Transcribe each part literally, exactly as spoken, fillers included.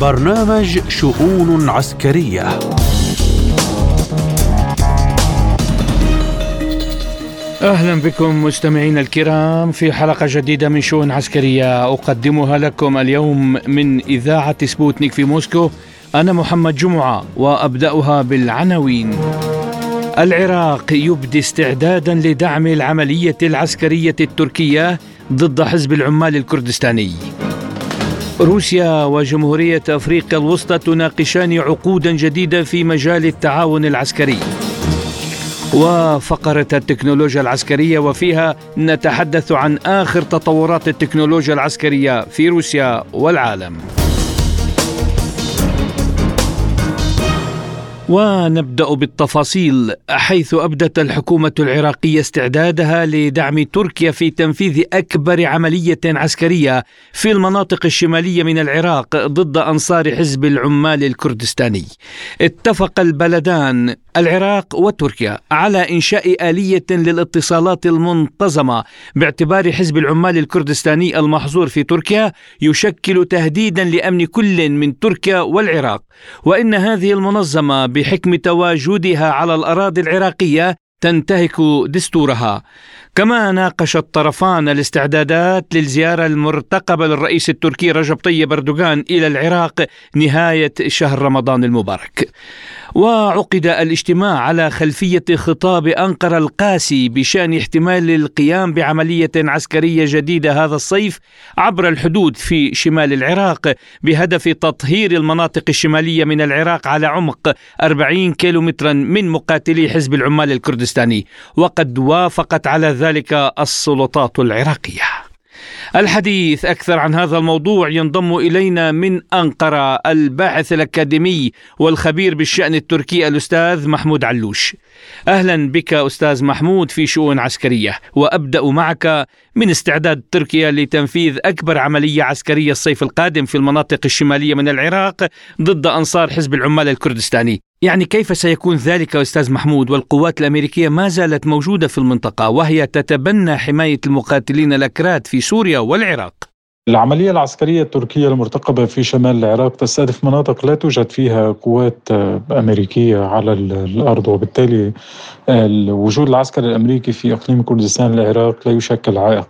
برنامج شؤون عسكرية. أهلا بكم مستمعينا الكرام في حلقة جديدة من شؤون عسكرية أقدمها لكم اليوم من إذاعة سبوتنيك في موسكو. أنا محمد جمعة وأبدأها بالعناوين. العراق يبدي استعدادا لدعم العملية العسكرية التركية ضد حزب العمال الكردستاني. روسيا وجمهورية أفريقيا الوسطى تناقشان عقودا جديدة في مجال التعاون العسكري. وفقرة التكنولوجيا العسكرية وفيها نتحدث عن آخر تطورات التكنولوجيا العسكرية في روسيا والعالم. ونبدأ بالتفاصيل، حيث أبدت الحكومة العراقية استعدادها لدعم تركيا في تنفيذ أكبر عملية عسكرية في المناطق الشمالية من العراق ضد أنصار حزب العمال الكردستاني. اتفق البلدان العراق وتركيا على إنشاء آلية للاتصالات المنتظمة باعتبار حزب العمال الكردستاني المحظور في تركيا يشكل تهديدا لأمن كل من تركيا والعراق، وإن هذه المنظمة بحكم تواجدها على الأراضي العراقية تنتهك دستورها. كما ناقش الطرفان الاستعدادات للزيارة المرتقبة للرئيس التركي رجب طيب أردوغان إلى العراق نهاية شهر رمضان المبارك. وعقد الاجتماع على خلفية خطاب أنقرة القاسي بشأن احتمال القيام بعملية عسكرية جديدة هذا الصيف عبر الحدود في شمال العراق بهدف تطهير المناطق الشمالية من العراق على عمق أربعين كيلومترا من مقاتلي حزب العمال الكردستاني، وقد وافقت على ذلك السلطات العراقية. الحديث أكثر عن هذا الموضوع ينضم إلينا من أنقرة الباحث الأكاديمي والخبير بالشأن التركي الأستاذ محمود علوش. أهلا بك أستاذ محمود في شؤون عسكرية، وأبدأ معك من استعداد تركيا لتنفيذ أكبر عملية عسكرية الصيف القادم في المناطق الشمالية من العراق ضد أنصار حزب العمال الكردستاني. يعني كيف سيكون ذلك أستاذ محمود، والقوات الأمريكية ما زالت موجودة في المنطقة وهي تتبنى حماية المقاتلين الأكراد في سوريا والعراق؟ العملية العسكرية التركية المرتقبة في شمال العراق تستهدف مناطق لا توجد فيها قوات أمريكية على الأرض، وبالتالي الوجود العسكري الأمريكي في إقليم كردستان العراق لا يشكل عائق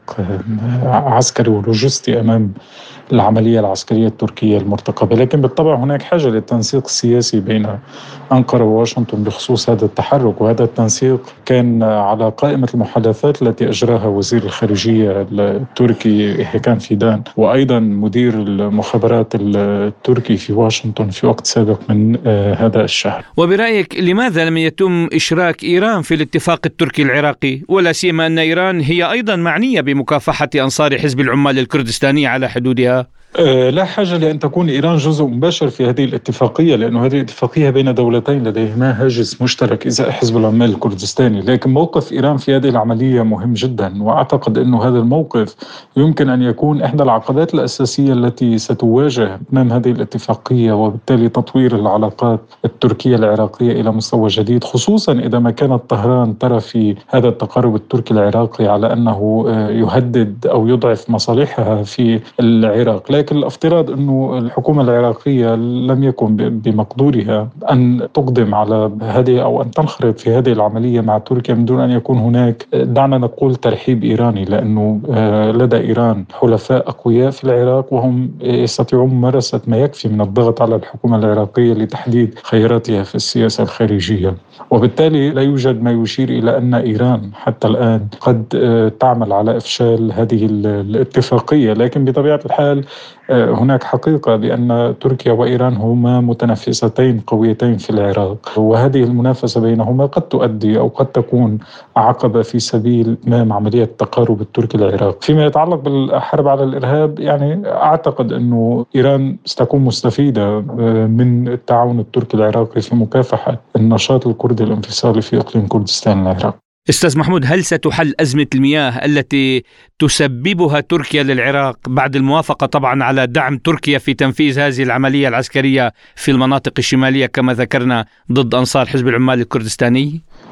عسكري ولوجستي أمام العملية العسكرية التركية المرتقبة. لكن بالطبع هناك حاجة للتنسيق السياسي بين أنقرة وواشنطن بخصوص هذا التحرك، وهذا التنسيق كان على قائمة المحادثات التي أجراها وزير الخارجية التركي هيكان فيدان، وأيضا مدير المخابرات التركي في واشنطن في وقت سابق من هذا الشهر. وبرأيك لماذا لم يتم إشراك إيران في الاتفاق التركي العراقي، ولا سيما أن إيران هي أيضا معنية بمكافحة أنصار حزب العمال الكردستاني على حدودها؟ أه لا حاجة لأن تكون إيران جزء مباشر في هذه الاتفاقية، لأن هذه الاتفاقية بين دولتين لديهما هاجس مشترك إزاء حزب العمال الكردستاني. لكن موقف إيران في هذه العملية مهم جدا، وأعتقد أن هذا الموقف يمكن أن يكون إحدى العقبات الأساسية التي ستواجه أمام هذه الاتفاقية، وبالتالي تطوير العلاقات التركية العراقية إلى مستوى جديد، خصوصا إذا ما كانت طهران ترى في هذا التقارب التركي العراقي على أنه يهدد أو يضعف مصالحها في العراق. لكن الافتراض أنه الحكومة العراقية لم يكن بمقدورها أن تقدم على هذه أو أن تنخرط في هذه العملية مع تركيا من دون أن يكون هناك، دعنا نقول، ترحيب إيراني، لأنه لدى إيران حلفاء أقوياء في العراق وهم يستطيعون ممارسة ما يكفي من الضغط على الحكومة العراقية لتحديد خياراتها في السياسة الخارجية. وبالتالي لا يوجد ما يشير إلى أن إيران حتى الآن قد تعمل على إفشال هذه الاتفاقية. لكن بطبيعة الحال هناك حقيقة بأن تركيا وإيران هما متنافستين قويتين في العراق، وهذه المنافسة بينهما قد تؤدي أو قد تكون عقبة في سبيل إتمام عملية التقارب التركي العراق. فيما يتعلق بالحرب على الإرهاب، يعني أعتقد أنه إيران ستكون مستفيدة من التعاون التركي العراقي في مكافحة النشاط الكردي الانفصالي في إقليم كردستان العراق. أستاذ محمود، هل ستحل أزمة المياه التي تسببها تركيا للعراق بعد الموافقة طبعا على دعم تركيا في تنفيذ هذه العملية العسكرية في المناطق الشمالية كما ذكرنا ضد أنصار حزب العمال الكردستاني؟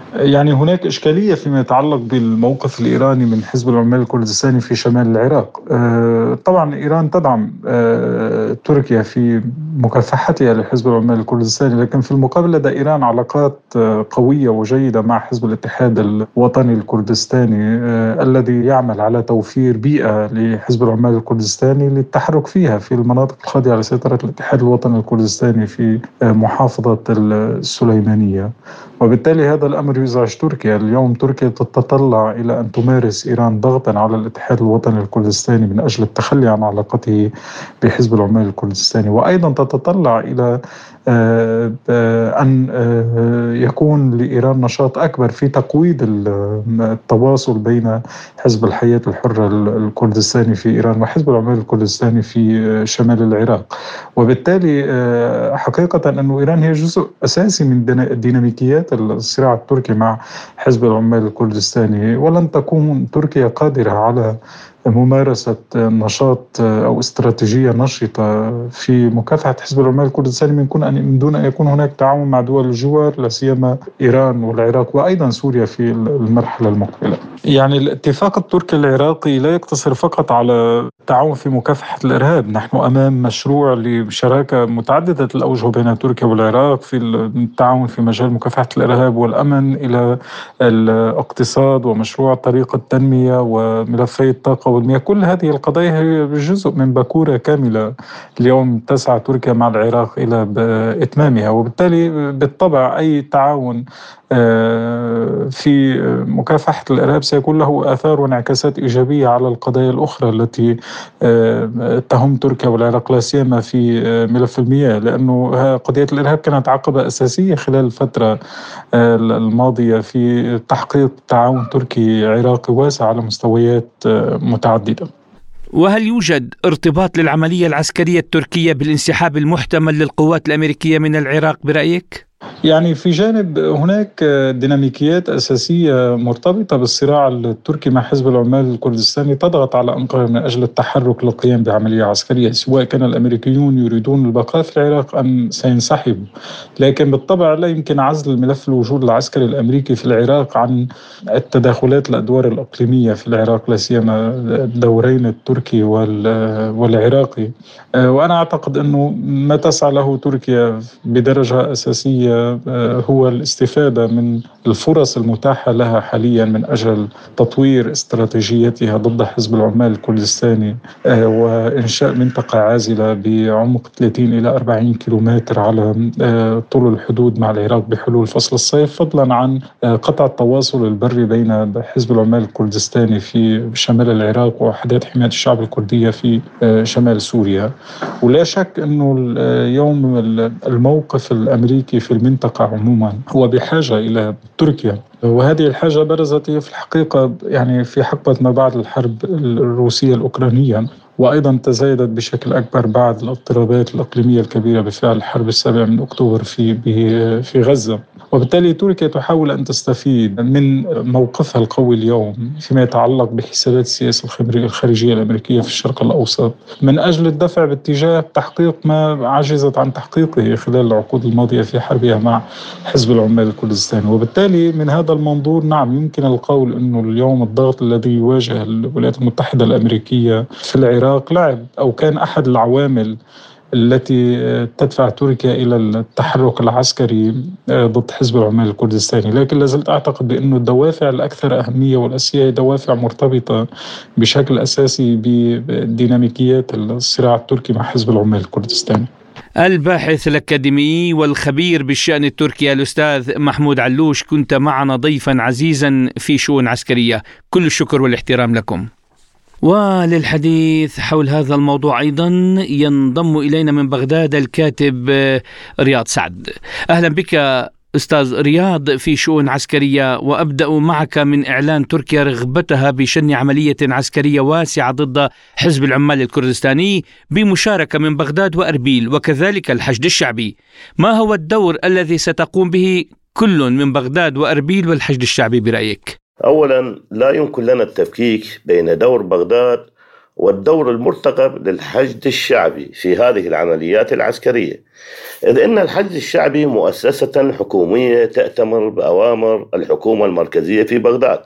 يعني هناك إشكالية فيما يتعلق بالموقف الإيراني من حزب العمال الكردستاني في شمال العراق. طبعا إيران تدعم تركيا في مكافحتها لحزب العمال الكردستاني، لكن في المقابل لدى إيران علاقات قوية وجيدة مع حزب الاتحاد الوطني الكردستاني الذي يعمل على توفير بيئة لحزب العمال الكردستاني للتحرك فيها في المناطق الخاضعة لسيطرة الاتحاد الوطني الكردستاني في محافظة السليمانية. وبالتالي هذا الأمر يزعج تركيا. اليوم تركيا تتطلع إلى أن تمارس إيران ضغطا على الاتحاد الوطني الكردستاني من أجل التخلي عن علاقته بحزب العمال الكردستاني، وأيضا تتطلع إلى أن يكون لإيران نشاط أكبر في تقويض التواصل بين حزب الحياة الحرة الكردستاني في إيران وحزب العمال الكردستاني في شمال العراق. وبالتالي حقيقة أن إيران هي جزء أساسي من ديناميكيات الصراع التركي مع حزب العمال الكردستاني، ولن تكون تركيا قادرة على ممارسة نشاط أو استراتيجية نشطة في مكافحة حزب العمال الكردستاني من كون أن من دون أن يكون هناك تعاون مع دول الجوار، لا سيما إيران والعراق وأيضا سوريا في المرحلة المقبلة. يعني الاتفاق التركي العراقي لا يقتصر فقط على التعاون في مكافحة الإرهاب. نحن أمام مشروع لشراكة متعددة الأوجه بين تركيا والعراق في التعاون في مجال مكافحة الإرهاب والأمن إلى الاقتصاد ومشروع طريق التنمية وملفي الطاقة والمياه. كل هذه القضايا هي جزء من باكورة كاملة اليوم تسعى تركيا مع العراق إلى إتمامها، وبالتالي بالطبع أي تعاون في مكافحة الإرهاب سيكون له آثار وانعكاسات إيجابية على القضايا الأخرى التي تهم تركيا والعراق، لا سيما في ملف المياه، لأنه قضية الإرهاب كانت عقبة أساسية خلال الفترة الماضية في تحقيق تعاون تركي عراقي واسع على مستويات متعددة. وهل يوجد ارتباط للعملية العسكرية التركية بالانسحاب المحتمل للقوات الأمريكية من العراق برأيك؟ يعني في جانب هناك ديناميكيات أساسية مرتبطة بالصراع التركي مع حزب العمال الكردستاني تضغط على أنقرة من أجل التحرك للقيام بعملية عسكرية، سواء كان الأمريكيون يريدون البقاء في العراق أم سينسحبوا. لكن بالطبع لا يمكن عزل ملف الوجود العسكري الأمريكي في العراق عن التداخلات الأدوار الإقليمية في العراق، لا سيما الدورين التركي والعراقي. وأنا أعتقد أنه ما تسعى له تركيا بدرجة أساسية هو الاستفادة من الفرص المتاحة لها حاليا من أجل تطوير استراتيجيتها ضد حزب العمال الكردستاني وإنشاء منطقة عازلة بعمق ثلاثين إلى أربعين كيلومتر على طول الحدود مع العراق بحلول فصل الصيف، فضلا عن قطع التواصل البري بين حزب العمال الكردستاني في شمال العراق ووحدات حماية الشعب الكردية في شمال سوريا. ولا شك أنه اليوم الموقف الأمريكي في المنطقة عموما هو بحاجة إلى تركيا، وهذه الحاجة برزت في الحقيقة يعني في حقبة ما بعد الحرب الروسية الأوكرانية، وأيضا تزايدت بشكل أكبر بعد الاضطرابات الإقليمية الكبيرة بفعل الحرب السابع من أكتوبر في في غزة. وبالتالي تركيا تحاول أن تستفيد من موقفها القوي اليوم فيما يتعلق بحسابات السياسة الخارجية الأمريكية في الشرق الأوسط من أجل الدفع باتجاه تحقيق ما عجزت عن تحقيقه خلال العقود الماضية في حربها مع حزب العمال الكردستاني. وبالتالي من هذا المنظور نعم يمكن القول أنه اليوم الضغط الذي يواجه الولايات المتحدة الأمريكية في العراق لعب أو كان أحد العوامل التي تدفع تركيا إلى التحرك العسكري ضد حزب العمال الكردستاني. لكن لازلت أعتقد بأن الدوافع الأكثر أهمية والأساسية هي دوافع مرتبطة بشكل أساسي بديناميكيات الصراع التركي مع حزب العمال الكردستاني. الباحث الأكاديمي والخبير بالشأن التركي الأستاذ محمود علوش، كنت معنا ضيفا عزيزا في شؤون عسكرية. كل الشكر والاحترام لكم. وللحديث حول هذا الموضوع أيضا ينضم إلينا من بغداد الكاتب رياض سعد. أهلا بك أستاذ رياض في شؤون عسكرية، وأبدأ معك من إعلان تركيا رغبتها بشن عملية عسكرية واسعة ضد حزب العمال الكردستاني بمشاركة من بغداد وأربيل وكذلك الحشد الشعبي. ما هو الدور الذي ستقوم به كل من بغداد وأربيل والحشد الشعبي برأيك؟ أولا لا يمكن لنا التفكيك بين دور بغداد والدور المرتقب للحشد الشعبي في هذه العمليات العسكرية، إذ أن الحشد الشعبي مؤسسة حكومية تأتمر بأوامر الحكومة المركزية في بغداد.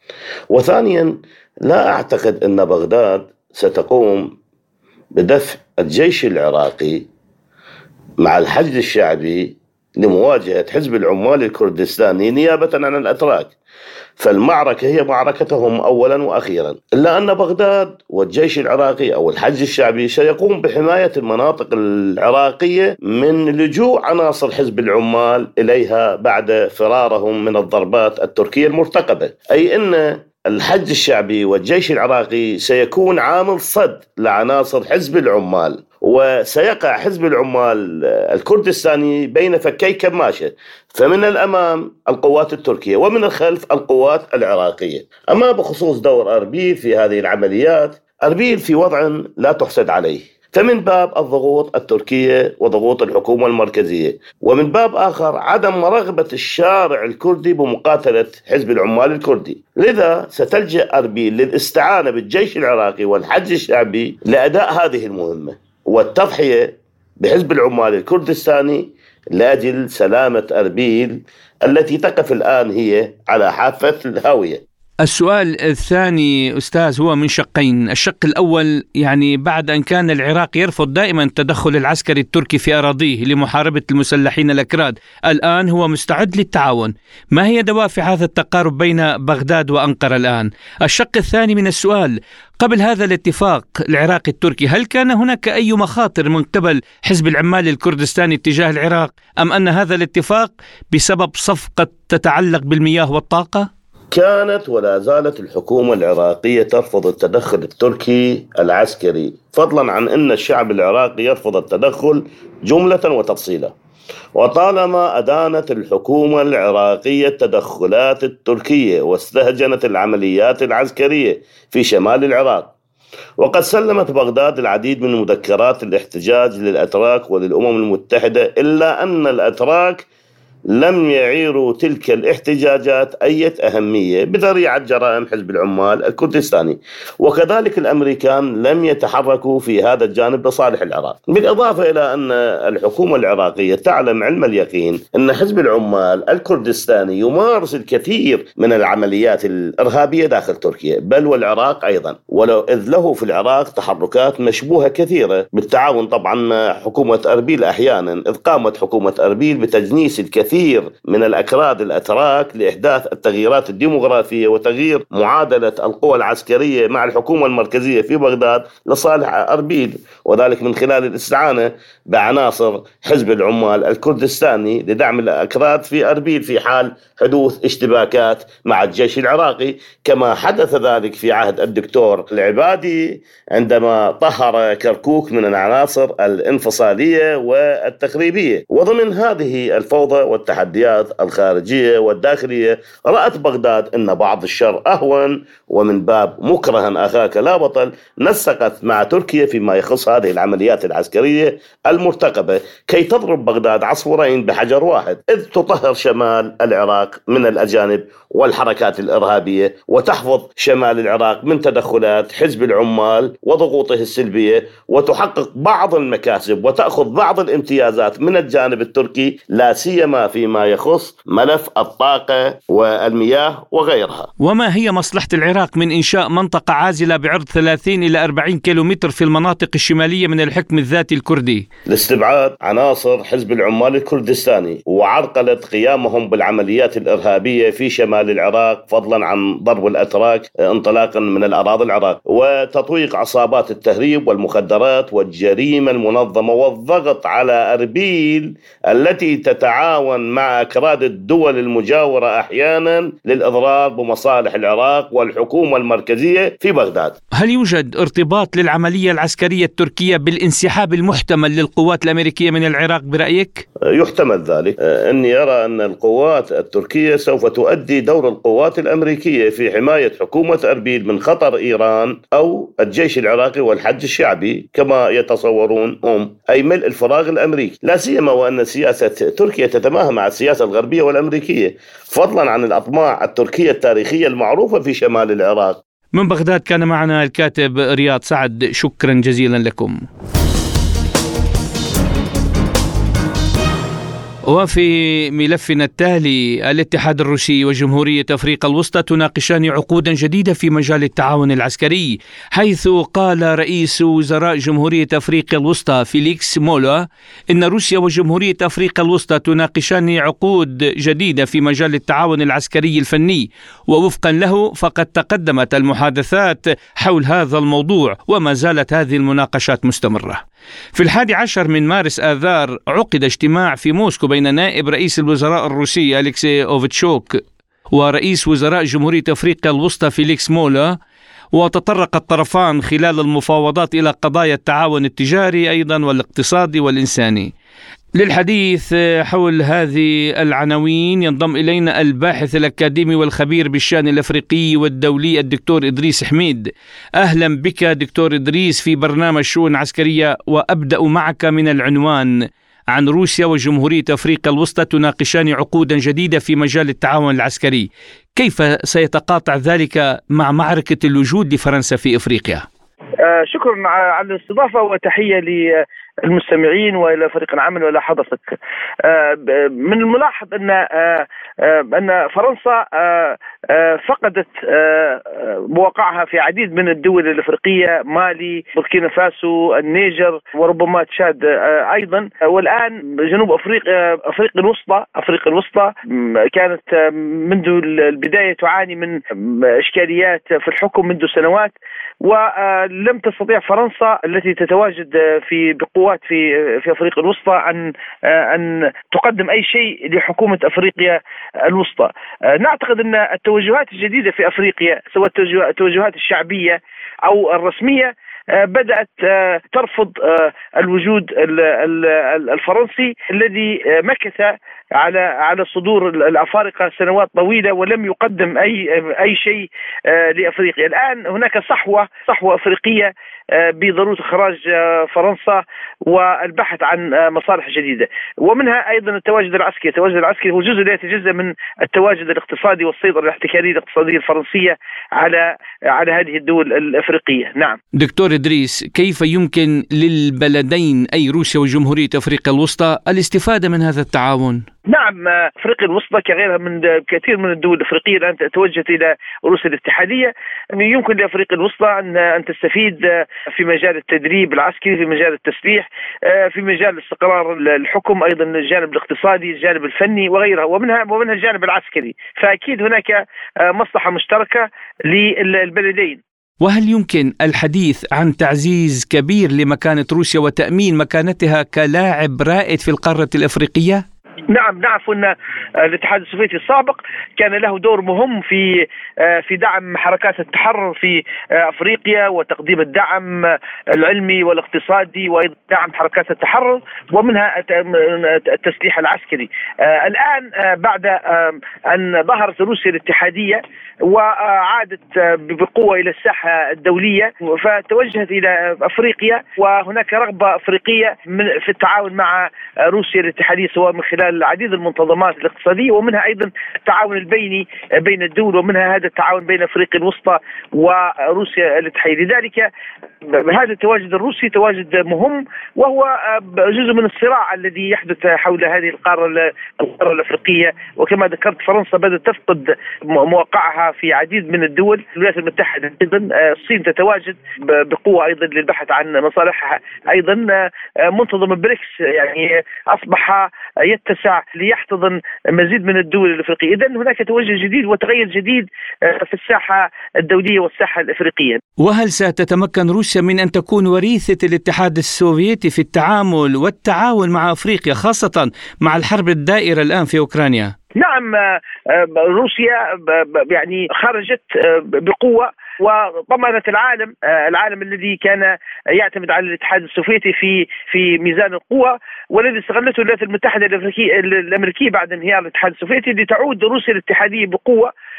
وثانيا، لا أعتقد أن بغداد ستقوم بدفع الجيش العراقي مع الحشد الشعبي لمواجهة حزب العمال الكردستاني نيابة عن الأتراك، فالمعركة هي معركتهم أولا وأخيرا، إلا أن بغداد والجيش العراقي أو الحشد الشعبي سيقوم بحماية المناطق العراقية من لجوء عناصر حزب العمال إليها بعد فرارهم من الضربات التركية المرتقبة، أي أن الحشد الشعبي والجيش العراقي سيكون عامل صد لعناصر حزب العمال، وسيقع حزب العمال الكردستاني بين فكي كماشة، فمن الأمام القوات التركية ومن الخلف القوات العراقية. أما بخصوص دور أربيل في هذه العمليات، أربيل في وضع لا تحسد عليه، فمن باب الضغوط التركية وضغوط الحكومة المركزية، ومن باب آخر عدم رغبة الشارع الكردي بمقاتلة حزب العمال الكردي، لذا ستلجأ أربيل للاستعانة بالجيش العراقي والحشد الشعبي لأداء هذه المهمة والتضحية بحزب العمال الكردستاني لأجل سلامة أربيل التي تقف الآن هي على حافة الهاوية. السؤال الثاني أستاذ هو من شقين. الشق الأول، يعني بعد أن كان العراق يرفض دائما التدخل العسكري التركي في أراضيه لمحاربة المسلحين الأكراد، الآن هو مستعد للتعاون. ما هي دوافع هذا التقارب بين بغداد وأنقرة الآن؟ الشق الثاني من السؤال، قبل هذا الاتفاق العراقي التركي هل كان هناك أي مخاطر من قبل حزب العمال الكردستاني تجاه العراق، أم أن هذا الاتفاق بسبب صفقة تتعلق بالمياه والطاقة؟ كانت ولا زالت الحكومة العراقية ترفض التدخل التركي العسكري، فضلا عن أن الشعب العراقي يرفض التدخل جملة وتفصيلا. وطالما أدانت الحكومة العراقية التدخلات التركية واستهجنت العمليات العسكرية في شمال العراق، وقد سلمت بغداد العديد من مذكرات الاحتجاج للأتراك وللأمم المتحدة، إلا أن الأتراك لم يعيروا تلك الاحتجاجات أي أهمية بذريعة جرائم حزب العمال الكردستاني، وكذلك الأمريكان لم يتحركوا في هذا الجانب لصالح العراق. بالإضافة إلى أن الحكومة العراقية تعلم علم اليقين أن حزب العمال الكردستاني يمارس الكثير من العمليات الإرهابية داخل تركيا بل والعراق أيضا، ولو إذ له في العراق تحركات مشبوهة كثيرة بالتعاون طبعا مع حكومة أربيل أحيانا، إذ قامت حكومة أربيل بتجنيس الكثير كثير من الأكراد الأتراك لإحداث التغييرات الديمغرافية وتغيير معادلة القوى العسكرية مع الحكومة المركزية في بغداد لصالح أربيل، وذلك من خلال الاستعانة بعناصر حزب العمال الكردستاني لدعم الأكراد في أربيل في حال حدوث اشتباكات مع الجيش العراقي، كما حدث ذلك في عهد الدكتور العبادي عندما طهر كركوك من العناصر الانفصالية والتخريبية. وضمن هذه الفوضى والتحديات الخارجية والداخلية رأت بغداد أن بعض الشر أهون، ومن باب مكرها أخاك لا بطل نسقت مع تركيا فيما يخص هذه العمليات العسكرية المرتقبة كي تضرب بغداد عصفورين بحجر واحد، إذ تطهر شمال العراق من الأجانب والحركات الإرهابية، وتحفظ شمال العراق من تدخلات حزب العمال وضغوطه السلبية، وتحقق بعض المكاسب وتأخذ بعض الامتيازات من الجانب التركي، لا سيما فيما يخص ملف الطاقة والمياه وغيرها. وما هي مصلحة العراق من إنشاء منطقة عازلة بعرض ثلاثين إلى أربعين كيلومتر في المناطق الشمالية من الحكم الذاتي الكردي؟ لاستبعاد عناصر حزب العمال الكردستاني وعرقلة قيامهم بالعمليات الإرهابية في شمال العراق، فضلا عن ضرب الأتراك انطلاقا من الأراضي العراق، وتطويق عصابات التهريب والمخدرات والجريمة المنظمة، والضغط على أربيل التي تتعاون مع أكراد الدول المجاورة أحيانا للإضرار بمصالح العراق والحكومة المركزية في بغداد. هل يوجد ارتباط للعملية العسكرية التركية بالانسحاب المحتمل للقوات الأمريكية من العراق برأيك؟ يحتمل ذلك. أني أرى أن القوات التركية سوف تؤدي دور القوات الأمريكية في حماية حكومة أربيل من خطر إيران أو الجيش العراقي والحشد الشعبي كما يتصورون هم، أي ملء الفراغ الأمريكي، لا سيما وأن سياسة تركيا تتماهى مع السياسة الغربية والأمريكية، فضلا عن الأطماع التركية التاريخية المعروفة في شمال العراق. من بغداد كان معنا الكاتب رياض سعد، شكرا جزيلا لكم. وفي ملفنا التالي، الاتحاد الروسي وجمهورية أفريقيا الوسطى تناقشان عقودا جديدة في مجال التعاون العسكري، حيث قال رئيس وزراء جمهورية أفريقيا الوسطى فيليكس مولا إن روسيا وجمهورية أفريقيا الوسطى تناقشان عقود جديدة في مجال التعاون العسكري الفني، ووفقا له فقد تقدمت المحادثات حول هذا الموضوع وما زالت هذه المناقشات مستمرة. في الحادي عشر من مارس آذار عقد اجتماع في موسكو بين نائب رئيس الوزراء الروسي أليكسي أوفيتشوك ورئيس وزراء جمهورية أفريقيا الوسطى فيليكس مولا، وتطرق الطرفان خلال المفاوضات إلى قضايا التعاون التجاري أيضا والاقتصادي والإنساني. للحديث حول هذه العناوين ينضم إلينا الباحث الأكاديمي والخبير بالشأن الأفريقي والدولي الدكتور إدريس حميد. أهلا بك دكتور إدريس في برنامج شؤون عسكرية، وأبدأ معك من العنوان عن روسيا وجمهورية أفريقيا الوسطى تناقشان عقودا جديدة في مجال التعاون العسكري، كيف سيتقاطع ذلك مع معركة الوجود لفرنسا في أفريقيا؟ آه شكرا على الاستضافة وتحية للمستمعين وإلى فريق العمل وإلى حضرتك. آه من الملاحظ أن آه أن فرنسا آه آه فقدت آه مواقعها في عديد من الدول الأفريقية، مالي، بوركينا فاسو، النيجر، وربما تشاد آه أيضا. والآن جنوب أفريقيا أفريقيا الوسطى أفريقيا الوسطى كانت منذ البداية تعاني من إشكاليات في الحكم منذ سنوات، ولم تستطيع فرنسا التي تتواجد في بقوات في في افريقيا الوسطى ان ان تقدم اي شيء لحكومه افريقيا الوسطى. نعتقد ان التوجهات الجديده في افريقيا سواء التوجهات الشعبيه او الرسميه بدأت ترفض الوجود الفرنسي الذي مكث على على صدور الأفارقة سنوات طويلة ولم يقدم أي أي شيء لأفريقيا. الآن هناك صحوة صحوة أفريقية بضرورة إخراج فرنسا والبحث عن مصالح جديدة، ومنها أيضا التواجد العسكري. التواجد العسكري هو جزء لا يتجزأ من التواجد الاقتصادي والسيطرة الاحتكارية الاقتصادية الفرنسية على على هذه الدول الأفريقية. نعم دكتور إدريس، كيف يمكن للبلدين أي روسيا وجمهورية أفريقيا الوسطى الاستفادة من هذا التعاون؟ نعم، أفريقيا الوسطى كغيرها من كثير من الدول الأفريقية الآن توجهت إلى روسيا الاتحادية. يمكن لأفريقيا الوسطى أن أن تستفيد في مجال التدريب العسكري، في مجال التسليح، في مجال استقرار الحكم، أيضا الجانب الاقتصادي، الجانب الفني وغيرها، ومنها ومنها الجانب العسكري. فأكيد هناك مصلحة مشتركة للبلدين. وهل يمكن الحديث عن تعزيز كبير لمكانة روسيا وتأمين مكانتها كلاعب رائد في القارة الأفريقية؟ نعم، نعرف أن الاتحاد السوفيتي السابق كان له دور مهم في في دعم حركات التحرر في أفريقيا وتقديم الدعم العلمي والاقتصادي وأيضا دعم حركات التحرر ومنها التسليح العسكري. الآن بعد أن ظهرت روسيا الاتحادية وعادت بقوة إلى الساحة الدولية فتوجهت إلى أفريقيا، وهناك رغبة أفريقية في التعاون مع روسيا الاتحادية سواء من خلال العديد المنظمات الاقتصادية ومنها أيضا التعاون البيني بين الدول، ومنها هذا التعاون بين أفريقيا الوسطى وروسيا الاتحادية. لذلك هذا التواجد الروسي تواجد مهم، وهو جزء من الصراع الذي يحدث حول هذه القارة القارة الأفريقية. وكما ذكرت فرنسا بدأت تفقد مواقعها في عديد من الدول. الولايات المتحدة أيضا، الصين تتواجد بقوة أيضا للبحث عن مصالحها. أيضا منتظم بريكس يعني أصبح يتسع ليحتضن مزيد من الدول الأفريقية. إذن هناك توجه جديد وتغير جديد في الساحة الدولية والساحة الأفريقية. وهل ستتمكن روسيا من أن تكون وريثة الاتحاد السوفيتي في التعامل والتعاون مع أفريقيا، خاصة مع الحرب الدائرة الآن في أوكرانيا؟ نعم، روسيا يعني خرجت بقوة وطمأنت العالم العالم الذي كان يعتمد على الاتحاد السوفيتي في في ميزان القوى، والذي استغلته الولايات المتحدة الأمريكية الأمريكية بعد انهيار الاتحاد السوفيتي لتعود روسيا الاتحادية بقوة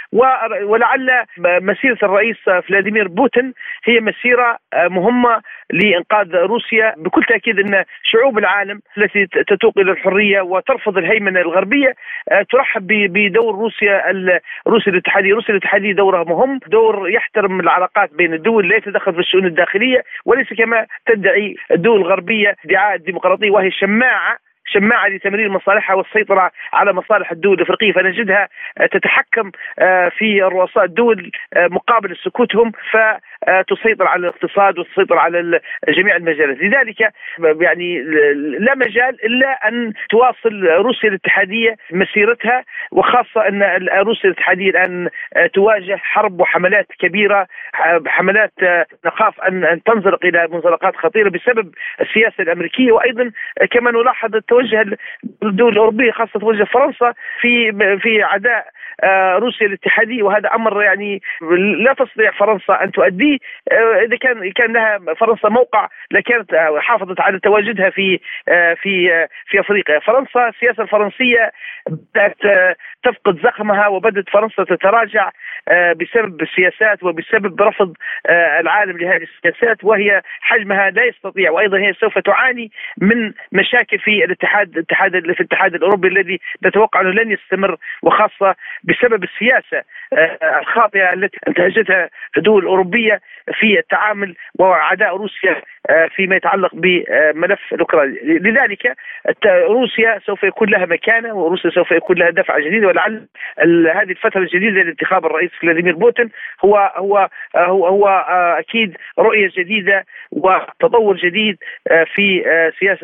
ولعل مسيرة الرئيس فلاديمير بوتين هي مسيرة مهمة لإنقاذ روسيا. بكل تأكيد أن شعوب العالم التي تتوق إلى الحرية وترفض الهيمنة الغربية ترحب بدور روسيا روسيا الاتحادية. روسيا الاتحادية دورها مهم، دور يحترم العلاقات بين الدول، لا يتدخل في الشؤون الداخلية، وليس كما تدعي الدول الغربية ادعاء الديمقراطية وهي شماعة شماعة لتمرير مصالحها والسيطرة على مصالح الدول الأفريقية، فنجدها تتحكم في رؤساء الدول مقابل سكوتهم، فتسيطر على الاقتصاد وتسيطر على جميع المجالات. لذلك يعني لا مجال إلا أن تواصل روسيا الاتحادية مسيرتها، وخاصة أن روسيا الاتحادية الآن تواجه حرب وحملات كبيرة، حملات نخاف أن تنزلق إلى منزلقات خطيرة بسبب السياسة الأمريكية، وأيضا كما نلاحظ توجه الدول الأوروبية خاصة توجه فرنسا في في عداء روسيا الاتحادية، وهذا أمر يعني لا تستطيع فرنسا أن تؤديه. إذا كان كان لها فرنسا موقع لكانت حافظت على تواجدها في في في أفريقيا. فرنسا السياسة الفرنسية بدأت تفقد زخمها، وبدأت فرنسا تتراجع بسبب السياسات وبسبب رفض العالم لهذه السياسات، وهي حجمها لا يستطيع، وأيضا هي سوف تعاني من مشاكل في الاتحاد الاتحاد في الاتحاد الأوروبي الذي نتوقع أنه لن يستمر، وخاصة بسبب السياسة الخاطئة التي انتهجتها الدول الأوروبية في التعامل وعداء روسيا فيما يتعلق بملف الأوكراني. لذلك روسيا سوف يكون لها مكانة، وروسيا سوف يكون لها دفعة جديدة، ولعل هذه الفترة الجديدة لانتخاب الرئيس فلاديمير بوتين هو هو هو, هو أكيد رؤية جديدة وتطور جديد في سياسة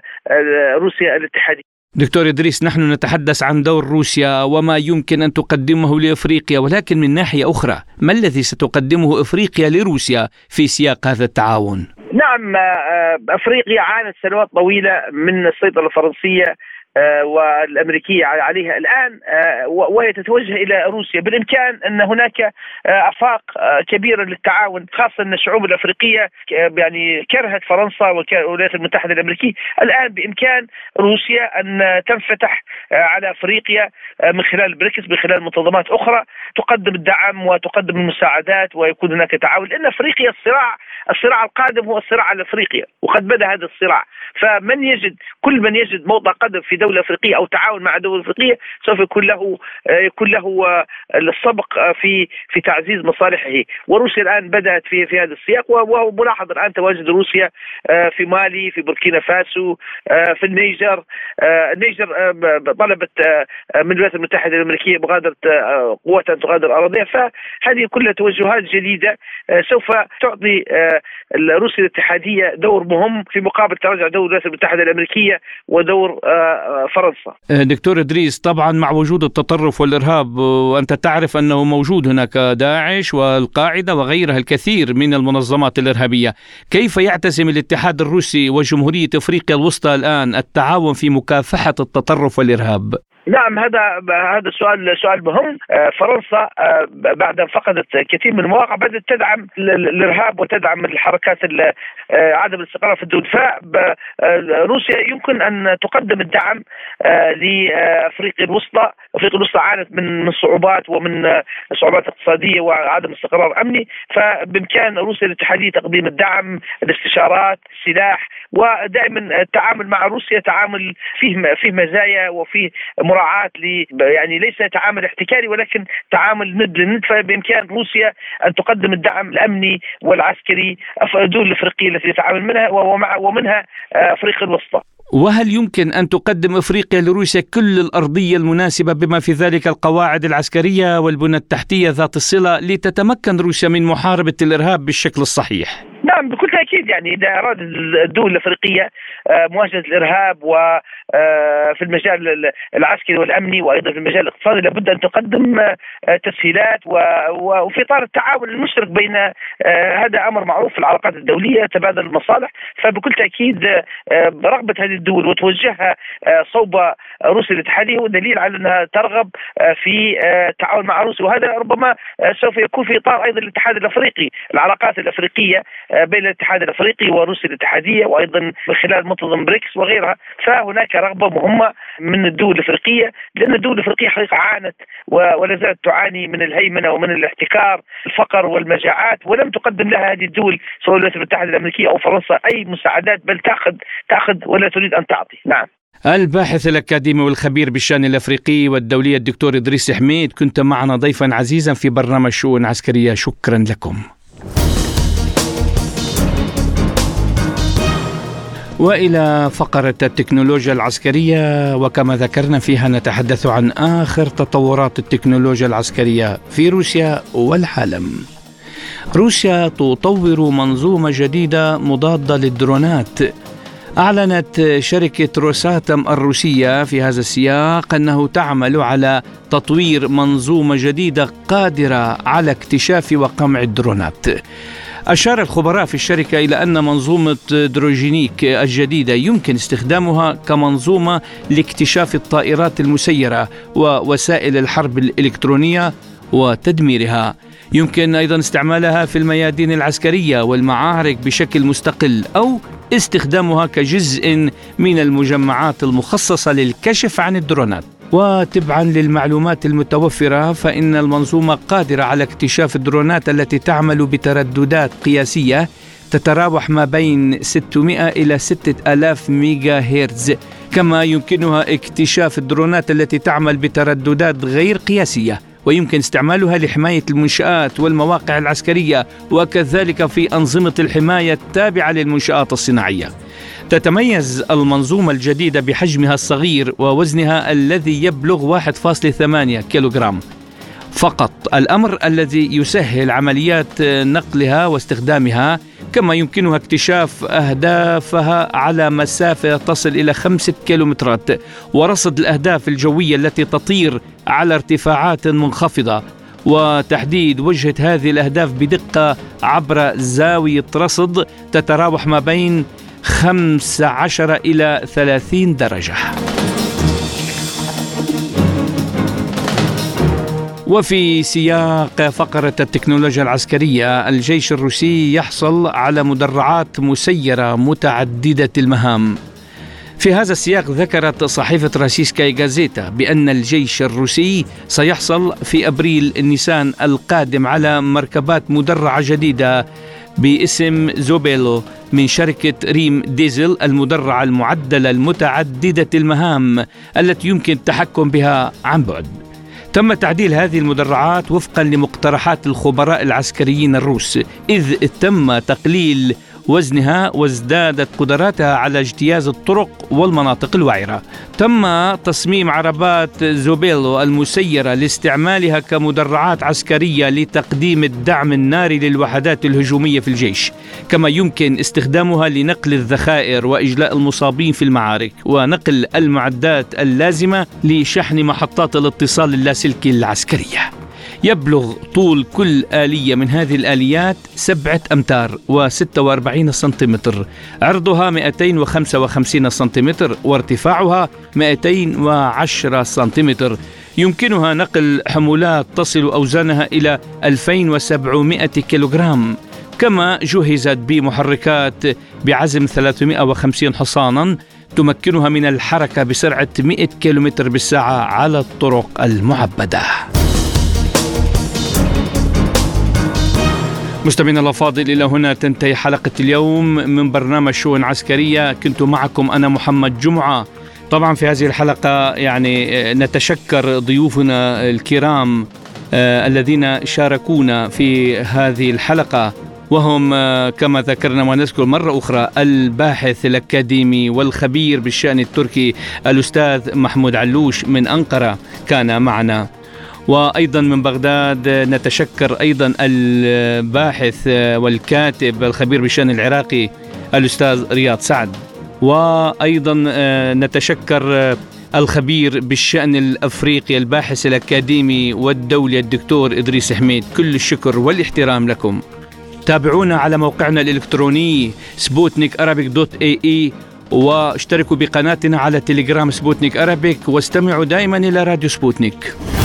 روسيا الاتحادية. دكتور إدريس، نحن نتحدث عن دور روسيا وما يمكن أن تقدمه لأفريقيا، ولكن من ناحية أخرى ما الذي ستقدمه أفريقيا لروسيا في سياق هذا التعاون؟ نعم، أفريقيا عانت سنوات طويلة من السيطرة الفرنسية والأمريكية عليها الآن، وهي تتوجه إلى روسيا. بالإمكان أن هناك آفاق كبيرة للتعاون، خاصة أن الشعوب الأفريقية يعني كرهت فرنسا والولايات المتحدة الأمريكية. الآن بإمكان روسيا أن تنفتح على أفريقيا من خلال بريكس، من خلال منظمات أخرى تقدم الدعم وتقدم المساعدات، ويكون هناك تعاون، لأن أفريقيا الصراع الصراع القادم هو الصراع على أفريقيا، وقد بدأ هذا الصراع. فمن يجد كل من يجد موضع قدم في دولة أفريقية أو تعاون مع دولة أفريقية سوف يكون له يكون له السبق في في تعزيز مصالحه. وروسيا الآن بدأت في في هذا السياق، وهو ملاحظ الآن تواجد روسيا في مالي، في بوركينا فاسو، في النيجر. النيجر طلبت من الولايات المتحدة الأمريكية مغادرة قوات أن تغادر أراضيها. فهذه كلها توجهات جديدة سوف تعطي روسيا الاتحادية دور مهم في مقابل تراجع دور الولايات المتحدة الأمريكية ودور فرنسا. دكتور إدريس، طبعا مع وجود التطرف والإرهاب، وأنت تعرف أنه موجود هناك داعش والقاعدة وغيرها الكثير من المنظمات الإرهابية، كيف يعتزم الاتحاد الروسي وجمهورية أفريقيا الوسطى الآن التعاون في مكافحة التطرف والإرهاب؟ نعم، هذا هذا سؤال سؤال مهم. فرنسا بعد أن فقدت كثير من المواقع بدأت تدعم الإرهاب وتدعم الحركات عدم الاستقرار في الدول. فروسيا يمكن أن تقدم الدعم لأفريقيا الوسطى. أفريقيا الوسطى عانت من من صعوبات ومن صعوبات اقتصادية وعدم استقرار أمني، فبإمكان روسيا الاتحادية تقديم الدعم، الاستشارات، السلاح، ودائما التعامل مع روسيا تعامل فيه فيه مزايا وفيه مراعاة ل يعني ليس تعامل احتكاري ولكن تعامل ند لند. فبإمكان روسيا أن تقدم الدعم الأمني والعسكري الدول الأفريقية التي تتعامل منها ومنها أفريقيا الوسطى. وهل يمكن أن تقدم أفريقيا لروسيا كل الأرضية المناسبة بما في ذلك القواعد العسكرية والبنى التحتية ذات الصلة لتتمكن روسيا من محاربة الإرهاب بالشكل الصحيح؟ نعم، بكل تأكيد. يعني إذا أراد الدول الأفريقية مواجهة الإرهاب وفي المجال العسكري والأمني وأيضا في المجال الاقتصادي لابد أن تقدم تسهيلات، وفي إطار التعاون المشترك بين هذا أمر معروف في العلاقات الدولية، تبادل المصالح. فبكل تأكيد رغبة هذه الدول وتوجهها صوب روسيا الاتحادية هو دليل على أنها ترغب في التعاون مع روسيا، وهذا ربما سوف يكون في إطار أيضا الاتحاد الأفريقي. العلاقات الأفريقية بين الاتحاد الأفريقي وروسيا الاتحادية، وأيضا من خلال منتظم بريكس وغيرها. فهناك رغبة مهمة من الدول الأفريقية، لأن الدول الأفريقية حقيقة عانت ولا زالت تعاني من الهيمنة ومن الاحتكار، الفقر والمجاعات، ولم تقدم لها هذه الدول سواء الولايات المتحدة الأمريكية أو فرنسا أي مساعدات، بل تأخذ تأخذ ولا تريد أن تعطي. نعم. الباحث الأكاديمي والخبير بالشأن الأفريقي والدولي الدكتور إدريس حميد، كنت معنا ضيفا عزيزا في برنامج شؤون عسكرية. شكرا لكم. وإلى فقرة التكنولوجيا العسكرية، وكما ذكرنا فيها نتحدث عن آخر تطورات التكنولوجيا العسكرية في روسيا والعالم. روسيا تطور منظومة جديدة مضادة للدرونات. أعلنت شركة روساتم الروسية في هذا السياق أنه تعمل على تطوير منظومة جديدة قادرة على اكتشاف وقمع الدرونات. أشار الخبراء في الشركة إلى أن منظومة دروجينيك الجديدة يمكن استخدامها كمنظومة لاكتشاف الطائرات المسيرة ووسائل الحرب الإلكترونية وتدميرها. يمكن أيضا استعمالها في الميادين العسكرية والمعارك بشكل مستقل، أو استخدامها كجزء من المجمعات المخصصة للكشف عن الدرونات. وتبعا للمعلومات المتوفرة، فإن المنظومة قادرة على اكتشاف الدرونات التي تعمل بترددات قياسية تتراوح ما بين ستمائة إلى ستة آلاف ميجا هرتز. كما يمكنها اكتشاف الدرونات التي تعمل بترددات غير قياسية، ويمكن استعمالها لحماية المنشآت والمواقع العسكرية، وكذلك في أنظمة الحماية التابعة للمنشآت الصناعية. تتميز المنظومة الجديدة بحجمها الصغير ووزنها الذي يبلغ واحد فاصلة ثمانية كيلوغرام فقط، الأمر الذي يسهل عمليات نقلها واستخدامها. كما يمكنها اكتشاف أهدافها على مسافة تصل إلى خمسة كيلومترات، ورصد الأهداف الجوية التي تطير على ارتفاعات منخفضة، وتحديد وجهة هذه الأهداف بدقة عبر زاوية رصد تتراوح ما بين خمسة عشر إلى ثلاثين درجة. وفي سياق فقرة التكنولوجيا العسكرية، الجيش الروسي يحصل على مدرعات مسيرة متعددة المهام. في هذا السياق ذكرت صحيفة راسيسكاي غازيتا بأن الجيش الروسي سيحصل في أبريل نيسان القادم على مركبات مدرعة جديدة باسم زوبيلو من شركة ريم ديزل، المدرعة المعدلة المتعددة المهام التي يمكن التحكم بها عن بعد. تم تعديل هذه المدرعات وفقا لمقترحات الخبراء العسكريين الروس، إذ تم تقليل وزنها وازدادت قدراتها على اجتياز الطرق والمناطق الوعرة. تم تصميم عربات زوبيلو المسيرة لاستعمالها كمدرعات عسكرية لتقديم الدعم الناري للوحدات الهجومية في الجيش. كما يمكن استخدامها لنقل الذخائر وإجلاء المصابين في المعارك، ونقل المعدات اللازمة لشحن محطات الاتصال اللاسلكي العسكرية. يبلغ طول كل آلية من هذه الآليات سبعة أمتار وستة وأربعين سنتيمتر، عرضها مئتين وخمسة وخمسين سنتيمتر، وارتفاعها مئتين وعشرة سنتيمتر. يمكنها نقل حمولات تصل أوزانها إلى ألفين وسبعمائة كيلوغرام. كما جهزت بمحركات بعزم ثلاثمائة وخمسين حصانا تمكنها من الحركة بسرعة مئة كيلومتر بالساعة على الطرق المعبدة. مستمعينا الأفاضل، إلى هنا تنتهي حلقة اليوم من برنامج شؤون عسكرية. كنت معكم أنا محمد جمعة. طبعا في هذه الحلقة يعني نتشكر ضيوفنا الكرام آه الذين شاركونا في هذه الحلقة، وهم آه كما ذكرنا ونذكر مرة أخرى الباحث الأكاديمي والخبير بالشأن التركي الأستاذ محمود علوش من أنقرة كان معنا، وأيضا من بغداد نتشكر أيضا الباحث والكاتب الخبير بالشأن العراقي الأستاذ رياض سعد، وأيضا نتشكر الخبير بالشأن الأفريقي الباحث الأكاديمي والدولي الدكتور إدريس حميد. كل الشكر والاحترام لكم. تابعونا على موقعنا الإلكتروني سبوتنيك أرابيك دوت اي اي، واشتركوا بقناتنا على تليجرام سبوتنيك أرابيك، واستمعوا دائما إلى راديو سبوتنيك.